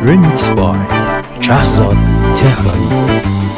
ریمیکس بای شهزاد تهرانی.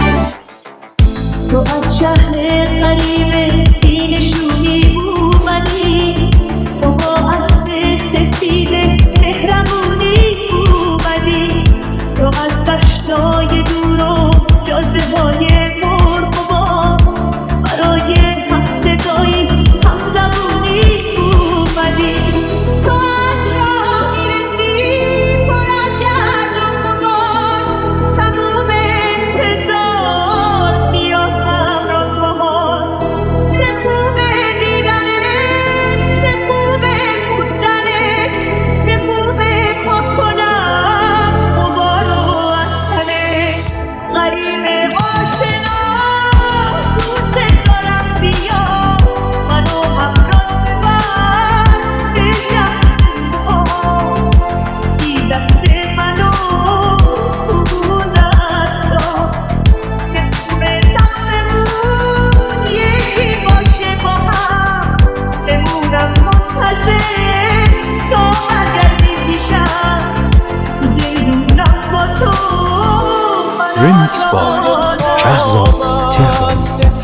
تو از شهر غریب بینشونی اومدی، تو با اسب سفید مهربونی اومدی، تو از دشتای دور و جاده های مرغوبا برای هم صدایی هم زبونی اومدی. تو از راه میرسی پر از گرد و غبار، تموم انتظار بیا همراه بهار. چه خوبه دیدنت، چه خوبه موندنت، چه خوبه پاک کنم غبارو از تنت. غریب آشنا دوست دارم بیا، منو همراه ببر به شهر صبح. بی دست منو اون دستا بمونه سقفمون یکی باشه با هم، بمونم منتظر تا برگردی پیشم، زندونم با تو ریمیکس بای شهزاد تهرانی.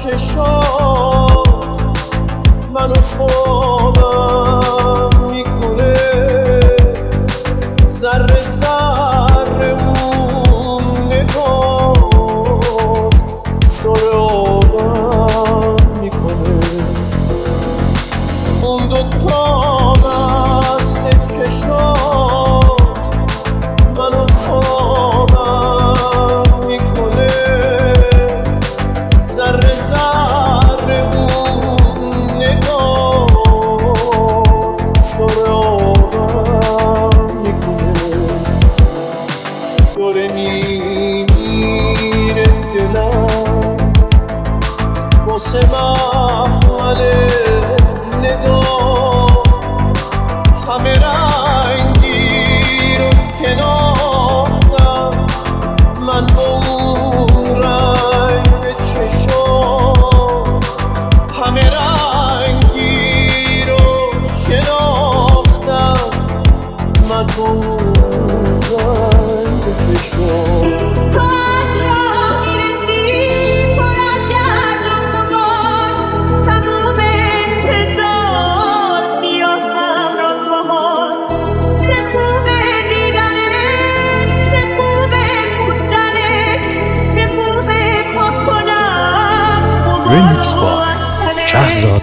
منو خوابم میکنه، ذره ذره اون نگات داره آبم میکنه. اون دوتا مست چشات منو خوابم میکنه، ذره ذره اون نگات داره آبم میکنه. داره میمیره دلم واسه مخمل نگاه، همه رنگی رو شناختم من با اون رنگ چشات، همه رنگی رو شناختم من با اون رنگ چشات. تو از راه میرسی پر از گرد و غبار، تموم انتظار بیا همراه بهار. چه خوبه دیدنت، چه خوبه موندنت، چه خوبه پاک کنم ریمیکس غبارو بای از تنت. شهزاد